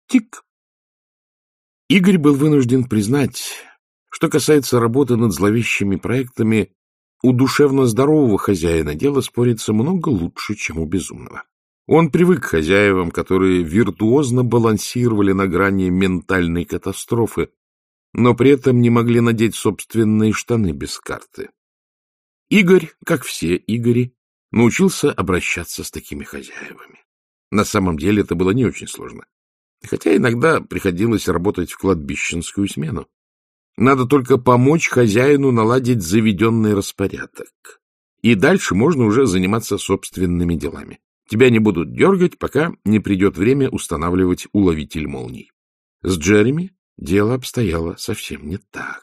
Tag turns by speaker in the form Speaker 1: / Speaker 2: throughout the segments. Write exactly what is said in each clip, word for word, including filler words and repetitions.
Speaker 1: Тик. Игорь был вынужден признать, что касается работы над зловещими проектами, у душевно здорового хозяина дело спорится много лучше, чем у безумного. Он привык к хозяевам, которые виртуозно балансировали на грани ментальной катастрофы, но при этом не могли надеть собственные штаны без карты. Игорь, как все Игори, научился обращаться с такими хозяевами. На самом деле это было не очень сложно, хотя иногда приходилось работать в кладбищенскую смену. Надо только помочь хозяину наладить заведенный распорядок. И дальше можно уже заниматься собственными делами. Тебя не будут дергать, пока не придет время устанавливать уловитель молний. С Джереми дело обстояло совсем не так.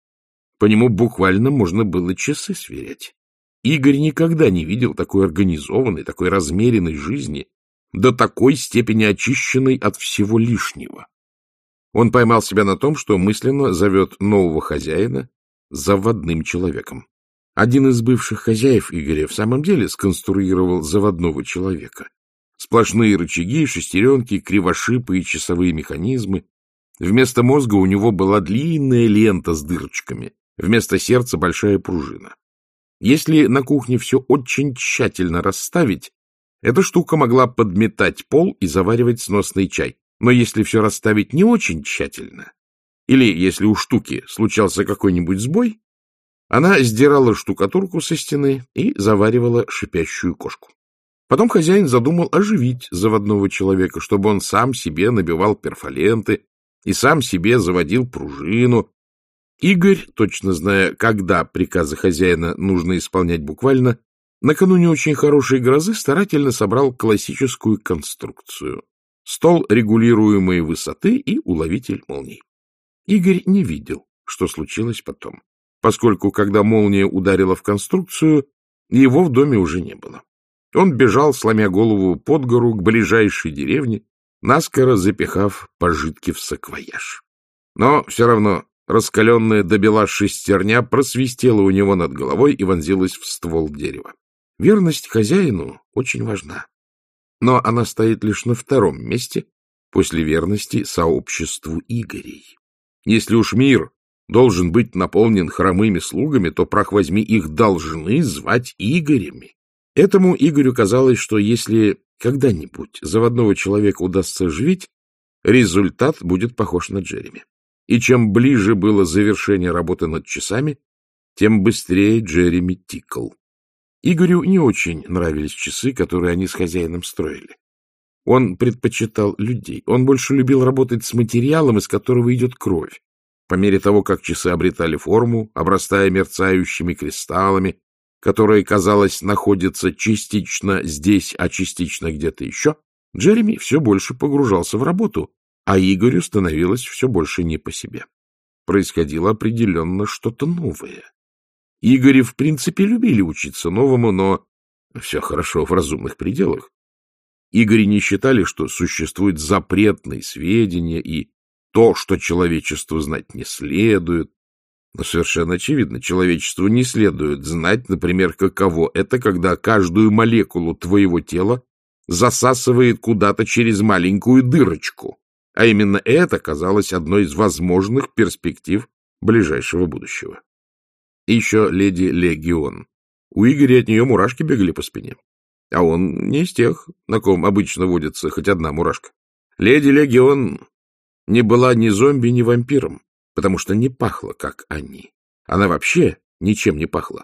Speaker 1: По нему буквально можно было часы сверять. Игорь никогда не видел такой организованной, такой размеренной жизни, до такой степени очищенной от всего лишнего. Он поймал себя на том, что мысленно зовет нового хозяина заводным человеком. Один из бывших хозяев Игоря в самом деле сконструировал заводного человека. Сплошные рычаги, шестеренки, кривошипы и часовые механизмы. Вместо мозга у него была длинная лента с дырочками, вместо сердца большая пружина. Если на кухне все очень тщательно расставить, эта штука могла подметать пол и заваривать сносный чай. Но если все расставить не очень тщательно, или если у штуки случался какой-нибудь сбой, она сдирала штукатурку со стены и заваривала шипящую кошку. Потом хозяин задумал оживить заводного человека, чтобы он сам себе набивал перфоленты и сам себе заводил пружину. Игорь, точно зная, когда приказы хозяина нужно исполнять буквально, накануне очень хорошей грозы старательно собрал классическую конструкцию. Стол регулируемой высоты и уловитель молний. Игорь не видел, что случилось потом, поскольку, когда молния ударила в конструкцию, его в доме уже не было. Он бежал, сломя голову под гору, к ближайшей деревне, наскоро запихав пожитки в саквояж. Но все равно раскаленная до бела шестерня просвистела у него над головой и вонзилась в ствол дерева. Верность хозяину очень важна, но она стоит лишь на втором месте после верности сообществу Игорей. Если уж мир должен быть наполнен хромыми слугами, то, прах возьми, их должны звать Игорями. Этому Игорю казалось, что если когда-нибудь заводного человека удастся оживить, результат будет похож на Джереми. И чем ближе было завершение работы над часами, тем быстрее Джереми тикал. Игорю не очень нравились часы, которые они с хозяином строили. Он предпочитал людей. Он больше любил работать с материалом, из которого идет кровь. По мере того, как часы обретали форму, обрастая мерцающими кристаллами, которые, казалось, находятся частично здесь, а частично где-то еще, Джереми все больше погружался в работу, а Игорю становилось все больше не по себе. Происходило определенно что-то новое. Игори, в принципе, любили учиться новому, но все хорошо в разумных пределах. Игори не считали, что существуют запретные сведения и то, что человечеству знать не следует. Но совершенно очевидно, человечеству не следует знать, например, каково это, когда каждую молекулу твоего тела засасывает куда-то через маленькую дырочку. А именно это казалось одной из возможных перспектив ближайшего будущего. И еще леди Легион. У Игоря от нее мурашки бегали по спине. А он не из тех, на ком обычно водится хоть одна мурашка. Леди Легион не была ни зомби, ни вампиром, потому что не пахла, как они. Она вообще ничем не пахла.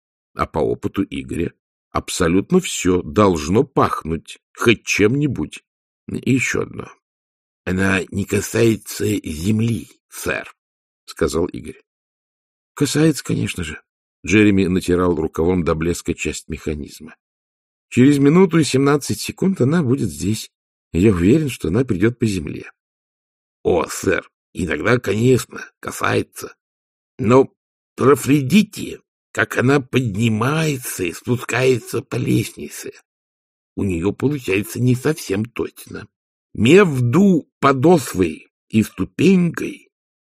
Speaker 1: А по опыту Игоря абсолютно все должно пахнуть хоть чем-нибудь. И еще одно. — Она не касается земли, сэр, — сказал Игорь. — Касается, конечно же. Джереми натирал рукавом до блеска часть механизма. Через минуту и семнадцать секунд она будет здесь. Я уверен, что она придет по земле. — О, сэр, иногда, конечно, касается. Но проследите, как она поднимается и спускается по лестнице. У нее получается не совсем точно. Между подошвой и ступенькой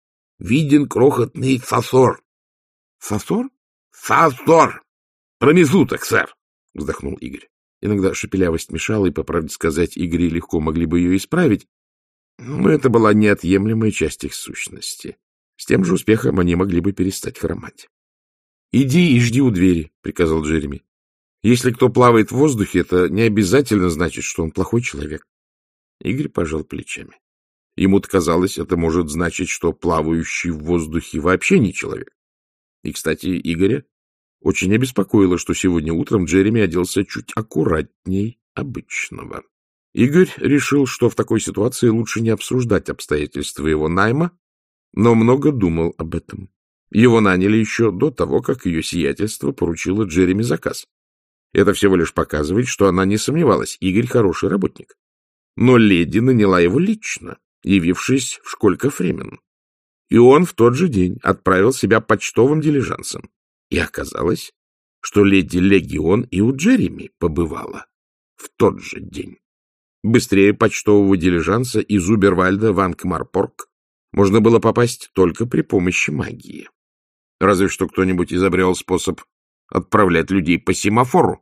Speaker 1: виден крохотный сосор. — Сосор? — Сосор! Промежуток, сэр! — вздохнул Игорь. Иногда шепелявость мешала, и, по правде сказать, Игорь легко могли бы ее исправить. Но это была неотъемлемая часть их сущности. С тем же успехом они могли бы перестать хромать. — Иди и жди у двери, — приказал Джереми. — Если кто плавает в воздухе, это не обязательно значит, что он плохой человек. Игорь пожал плечами. Ему-то казалось, это может значить, что плавающий в воздухе вообще не человек. И, кстати, Игоря очень обеспокоило, что сегодня утром Джереми оделся чуть аккуратней обычного. Игорь решил, что в такой ситуации лучше не обсуждать обстоятельства его найма, но много думал об этом. Его наняли еще до того, как ее сиятельство поручило Джереми заказ. Это всего лишь показывает, что она не сомневалась, Игорь хороший работник. Но леди наняла его лично, явившись в Школька Фремен. И он в тот же день отправил себя почтовым дилижансом. И оказалось, что леди Легион и у Джереми побывала в тот же день. Быстрее почтового дилижанса из Убервальда в Анкмарпорг можно было попасть только при помощи магии. Разве что кто-нибудь изобрел способ отправлять людей по семафору.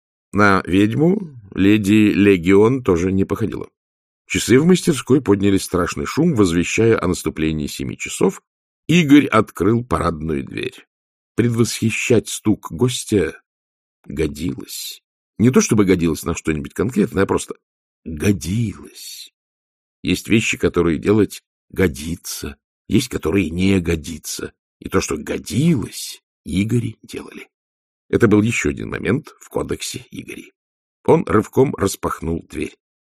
Speaker 1: На ведьму леди Легион тоже не походила. Часы в мастерской подняли страшный шум, возвещая о наступлении семи часов. Игорь открыл парадную дверь. Предвосхищать стук гостя годилось. Не то чтобы годилось на что-нибудь конкретное, а просто годилось. Есть вещи, которые делать годится, есть, которые не годится. И то, что годилось, Игори делали. Это был еще один момент в кодексе Игорей. Он рывком распахнул дверь.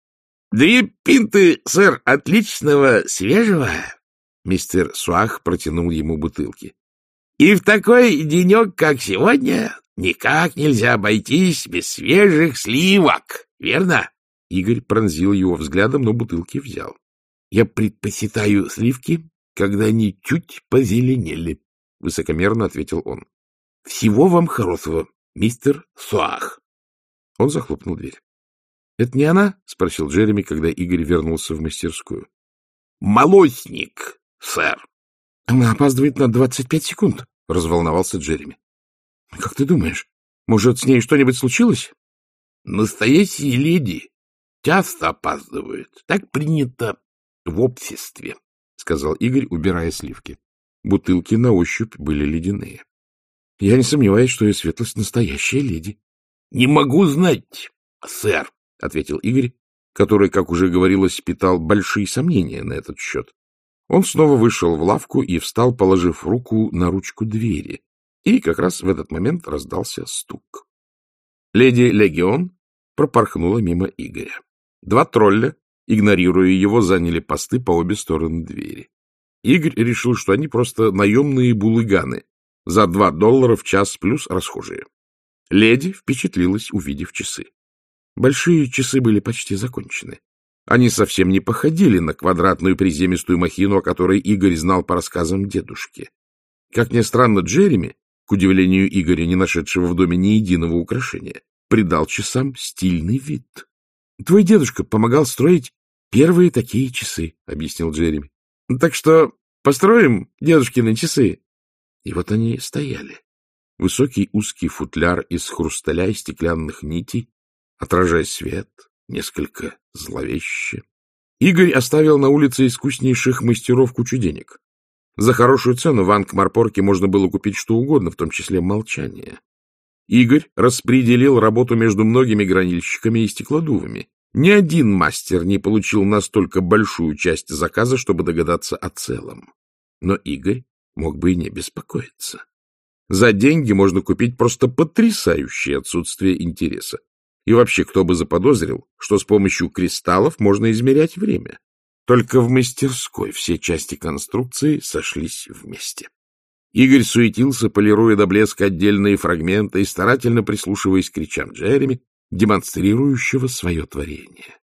Speaker 1: — Две пинты, сэр, отличного, свежего. Мистер Суах протянул ему бутылки. — И в такой денек, как сегодня, никак нельзя обойтись без свежих сливок, верно? Игорь пронзил его взглядом, но бутылки взял. — Я предпочитаю сливки, когда они чуть позеленели, — высокомерно ответил он. — Всего вам хорошего, мистер Суах. Он захлопнул дверь. — Это не она? — спросил Джереми, когда Игорь вернулся в мастерскую. — Молочник, сэр. — Она опаздывает на двадцать пять секунд, — разволновался Джереми. — Как ты думаешь, может, с ней что-нибудь случилось? — Настоящие леди часто опаздывают. Так принято в обществе, — сказал Игорь, убирая сливки. Бутылки на ощупь были ледяные. — Я не сомневаюсь, что ее светлость настоящая леди. — Не могу знать, сэр, — ответил Игорь, который, как уже говорилось, питал большие сомнения на этот счет. Он снова вышел в лавку и встал, положив руку на ручку двери. И как раз в этот момент раздался стук. Леди Легион пропорхнула мимо Игоря. Два тролля, игнорируя его, заняли посты по обе стороны двери. Игорь решил, что они просто наемные булыганы за два доллара в час плюс расхожие. Леди впечатлилась, увидев часы. Большие часы были почти закончены. Они совсем не походили на квадратную приземистую махину, о которой Игорь знал по рассказам дедушки. Как ни странно, Джереми, к удивлению Игоря, не нашедшего в доме ни единого украшения, придал часам стильный вид. — Твой дедушка помогал строить первые такие часы, — объяснил Джереми. — Так что построим дедушкины часы. И вот они стояли. Высокий узкий футляр из хрусталя и стеклянных нитей, отражая свет, несколько зловеще. Игорь оставил на улице искуснейших мастеров кучу денег. За хорошую цену в Анкмарпорке можно было купить что угодно, в том числе молчание. Игорь распределил работу между многими гранильщиками и стеклодувами. Ни один мастер не получил настолько большую часть заказа, чтобы догадаться о целом. Но Игорь мог бы и не беспокоиться. За деньги можно купить просто потрясающее отсутствие интереса. И вообще, кто бы заподозрил, что с помощью кристаллов можно измерять время. Только в мастерской все части конструкции сошлись вместе. Игорь суетился, полируя до блеска отдельные фрагменты и старательно прислушиваясь к речам Джереми, демонстрирующего свое творение.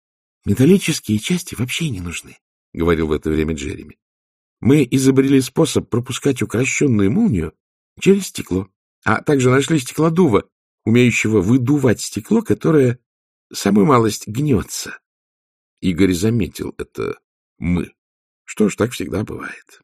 Speaker 1: — Металлические части вообще не нужны, — говорил в это время Джереми. — Мы изобрели способ пропускать укращенную молнию через стекло, а также нашли стеклодува, умеющего выдувать стекло, которое самую малость гнется. Игорь заметил это «мы». Что ж, так всегда бывает.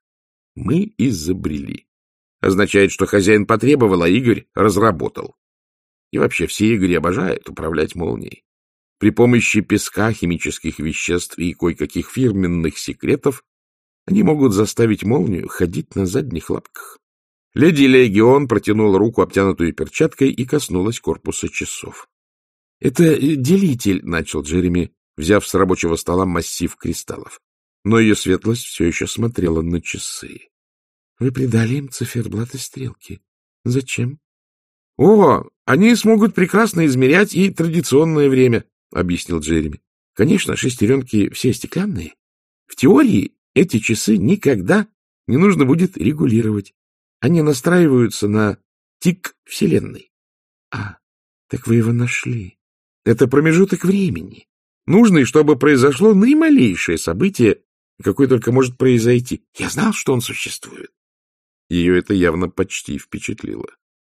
Speaker 1: Мы изобрели. Означает, что хозяин потребовал, а Игорь разработал. И вообще все Игорь обожают управлять молнией. При помощи песка, химических веществ и кое-каких фирменных секретов они могут заставить молнию ходить на задних лапках. Леди Легион протянула руку, обтянутую перчаткой, и коснулась корпуса часов. — Это делитель, — начал Джереми, взяв с рабочего стола массив кристаллов. Но ее светлость все еще смотрела на часы. — Вы придали им циферблат и стрелки. Зачем? — О, они смогут прекрасно измерять и традиционное время, — объяснил Джереми. — Конечно, шестеренки все стеклянные. В теории эти часы никогда не нужно будет регулировать. Они настраиваются на тик Вселенной. — А, так вы его нашли. Это промежуток времени, нужный, чтобы произошло наималейшее событие, какое только может произойти. Я знал, что он существует. Ее это явно почти впечатлило.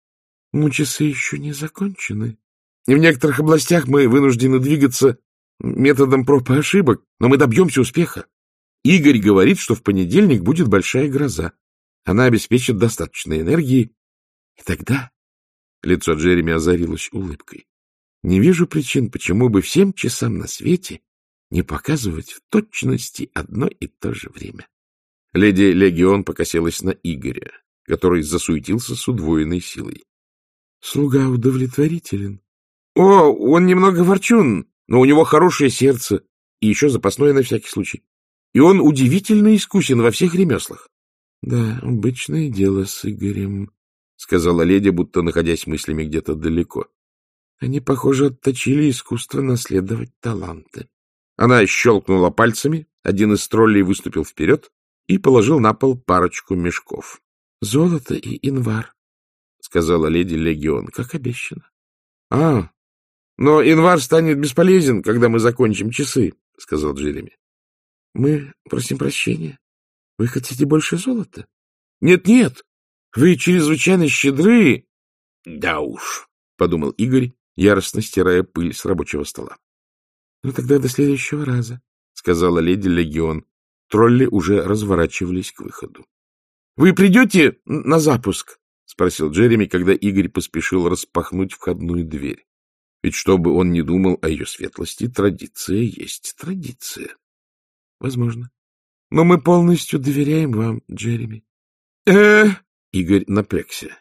Speaker 1: — Ну, часы еще не закончены. И в некоторых областях мы вынуждены двигаться методом проб и ошибок, но мы добьемся успеха. Игорь говорит, что в понедельник будет большая гроза. Она обеспечит достаточно энергии. И тогда лицо Джереми озарилось улыбкой. Не вижу причин, почему бы всем часам на свете не показывать в точности одно и то же время. Леди Легион покосилась на Игоря, который засуетился с удвоенной силой. — Слуга удовлетворителен. — О, он немного ворчун, но у него хорошее сердце и еще запасное на всякий случай. И он удивительно искусен во всех ремеслах. — Да, обычное дело с Игорем, — сказала леди, будто находясь мыслями где-то далеко. Они, похоже, отточили искусство наследовать таланты. Она щелкнула пальцами, один из троллей выступил вперед и положил на пол парочку мешков. — Золото и инвар, — сказала леди Легион, как обещано. — А, но инвар станет бесполезен, когда мы закончим часы, — сказал Джереми. — Мы просим прощения. Вы хотите больше золота? Нет, — Нет-нет, вы чрезвычайно щедры. — Да уж, — подумал Игорь, яростно стирая пыль с рабочего стола. — Ну тогда до следующего раза, — сказала леди Легион. Тролли уже разворачивались к выходу. — Вы придете на запуск? — спросил Джереми, когда Игорь поспешил распахнуть входную дверь. Ведь что бы он ни думал о ее светлости, традиция есть традиция. — Возможно. Но мы полностью доверяем вам, Джереми. Э, Игорь напрягся.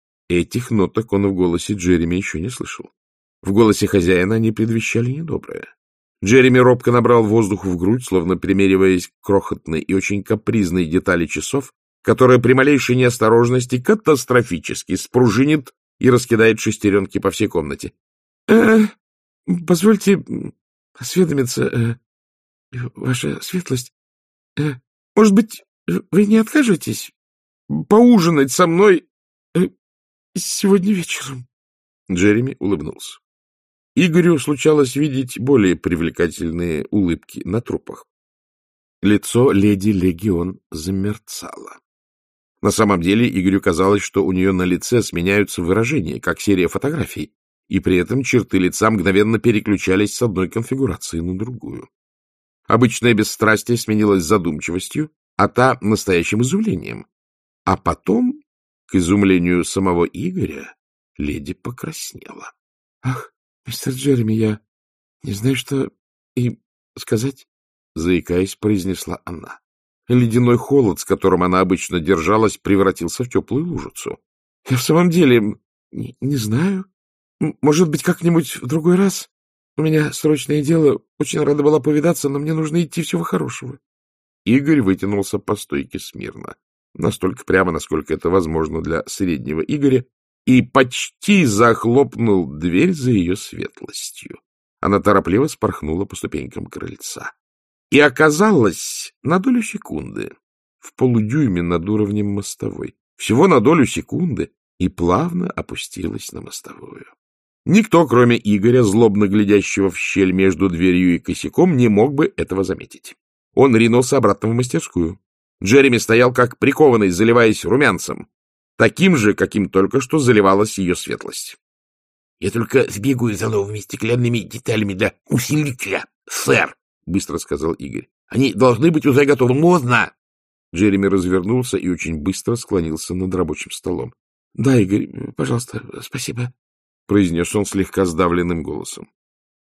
Speaker 1: Этих ноток он в голосе Джереми еще не слышал. В голосе хозяина они предвещали недоброе. Джереми робко набрал воздух в грудь, словно примериваясь к крохотной и очень капризной детали часов, которая при малейшей неосторожности катастрофически спружинит и раскидает шестеренки по всей комнате. Э, позвольте осведомиться, э, ваша светлость, э, может быть, вы не откажетесь поужинать со мной э, сегодня вечером? Джереми улыбнулся. Игорю случалось видеть более привлекательные улыбки на трупах. Лицо леди Легион замерцало. На самом деле Игорю казалось, что у нее на лице сменяются выражения, как серия фотографий, и при этом черты лица мгновенно переключались с одной конфигурации на другую. Обычное бесстрастие сменилось задумчивостью, а та — настоящим изумлением. А потом, к изумлению самого Игоря, леди покраснела. — Ах, мистер Джереми, я не знаю, что и сказать, — заикаясь, произнесла она. Ледяной холод, с которым она обычно держалась, превратился в теплую лужицу. — Я в самом деле не, не знаю. Может быть, как-нибудь в другой раз? У меня срочное дело. Очень рада была повидаться, но мне нужно идти. Всего хорошего. Игорь вытянулся по стойке смирно, настолько прямо, насколько это возможно для среднего Игоря, и почти захлопнул дверь за ее светлостью. Она торопливо спорхнула по ступенькам крыльца. И оказалась на долю секунды в полудюйме над уровнем мостовой. Всего на долю секунды, и плавно опустилась на мостовую. Никто, кроме Игоря, злобно глядящего в щель между дверью и косяком, не мог бы этого заметить. Он ринулся обратно в мастерскую. Джереми стоял как прикованный, заливаясь румянцем, таким же, каким только что заливалась ее светлость. — Я только сбегаю за новыми стеклянными деталями для усилителя, сэр, — быстро сказал Игорь. — Они должны быть уже готовы. Можно! Джереми развернулся и очень быстро склонился над рабочим столом. — Да, Игорь, пожалуйста, спасибо, — произнес он слегка сдавленным голосом.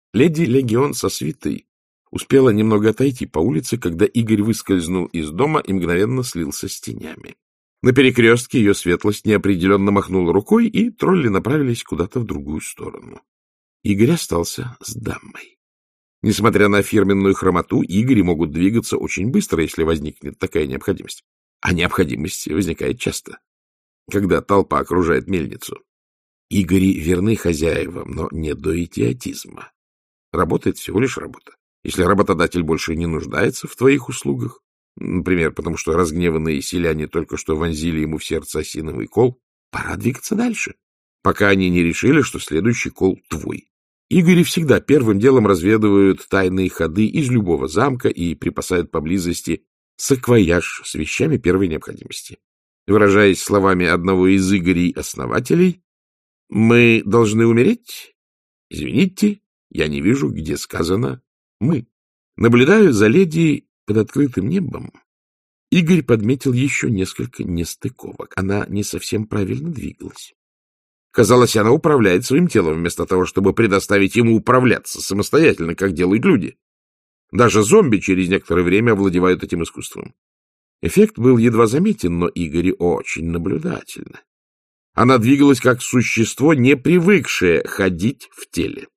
Speaker 1: Леди Легион со свитой успела немного отойти по улице, когда Игорь выскользнул из дома и мгновенно слился с тенями. На перекрестке ее светлость неопределенно махнула рукой, и тролли направились куда-то в другую сторону. Игорь остался с дамой. Несмотря на фирменную хромоту, игри могут двигаться очень быстро, если возникнет такая необходимость. А необходимость возникает часто, когда толпа окружает мельницу. Игори верны хозяевам, но не до идиотизма. Работает всего лишь работа. Если работодатель больше не нуждается в твоих услугах, например, потому что разгневанные селяне только что вонзили ему в сердце осиновый кол, пора двигаться дальше, пока они не решили, что следующий кол твой. Игори всегда первым делом разведывают тайные ходы из любого замка и припасают поблизости саквояж с вещами первой необходимости. Выражаясь словами одного из Игорей-основателей, «Мы должны умереть? Извините, я не вижу, где сказано «мы». Наблюдаю за леди под открытым небом». Игорь подметил еще несколько нестыковок. Она не совсем правильно двигалась. Казалось, она управляет своим телом, вместо того, чтобы предоставить ему управляться самостоятельно, как делают люди. Даже зомби через некоторое время овладевают этим искусством. Эффект был едва заметен, но Игорь очень наблюдательно. Она двигалась как существо, не привыкшее ходить в теле.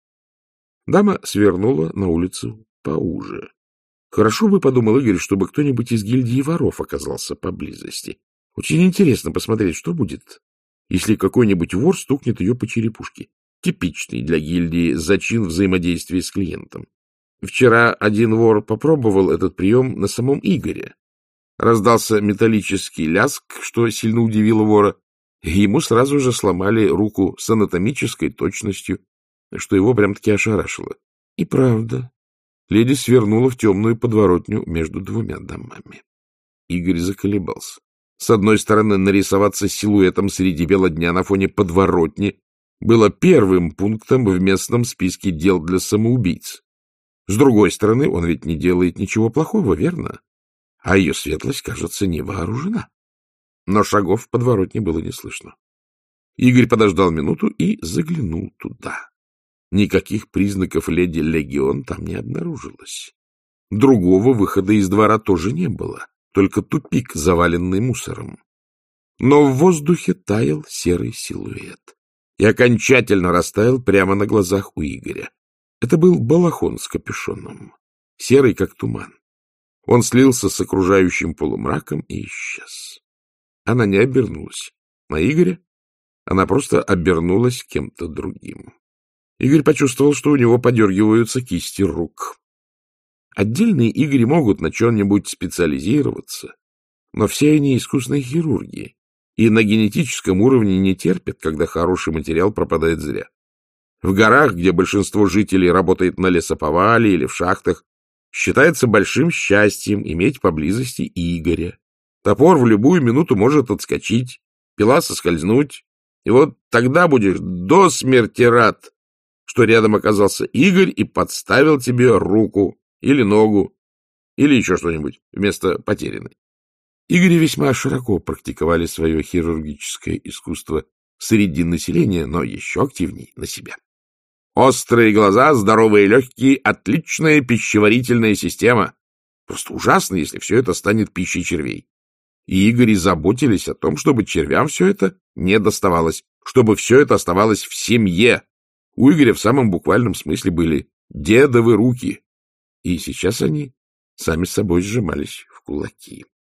Speaker 1: Дама свернула на улицу поуже. Хорошо бы, подумал Игорь, чтобы кто-нибудь из гильдии воров оказался поблизости. Очень интересно посмотреть, что будет, если какой-нибудь вор стукнет ее по черепушке. Типичный для гильдии зачин взаимодействия с клиентом. Вчера один вор попробовал этот прием на самом Игоре. Раздался металлический лязг, что сильно удивило вора. Ему сразу же сломали руку с анатомической точностью, что его прям-таки ошарашило. И правда, леди свернула в темную подворотню между двумя домами. Игорь заколебался. С одной стороны, нарисоваться силуэтом среди бела дня на фоне подворотни было первым пунктом в местном списке дел для самоубийц. С другой стороны, он ведь не делает ничего плохого, верно? А ее светлость, кажется, не вооружена. Но шагов в подворотне было не слышно. Игорь подождал минуту и заглянул туда. Никаких признаков леди Легион там не обнаружилось. Другого выхода из двора тоже не было, только тупик, заваленный мусором. Но в воздухе таял серый силуэт и окончательно растаял прямо на глазах у Игоря. Это был балахон с капюшоном, серый как туман. Он слился с окружающим полумраком и исчез. Она не обернулась на Игоря, она просто обернулась кем-то другим. Игорь почувствовал, что у него подергиваются кисти рук. Отдельные Игори могут на чем-нибудь специализироваться, но все они искусные хирурги и на генетическом уровне не терпят, когда хороший материал пропадает зря. В горах, где большинство жителей работает на лесоповале или в шахтах, считается большим счастьем иметь поблизости Игоря. Топор в любую минуту может отскочить, пила соскользнуть, и вот тогда будешь до смерти рад, что рядом оказался Игорь и подставил тебе руку или ногу, или еще что-нибудь вместо потерянной. Игори весьма широко практиковали свое хирургическое искусство среди населения, но еще активнее на себя. Острые глаза, здоровые легкие, отличная пищеварительная система. Просто ужасно, если все это станет пищей червей. И Игори заботились о том, чтобы червям все это не доставалось, чтобы все это оставалось в семье. У Игоря в самом буквальном смысле были дедовы руки, и сейчас они сами с собой сжимались в кулаки.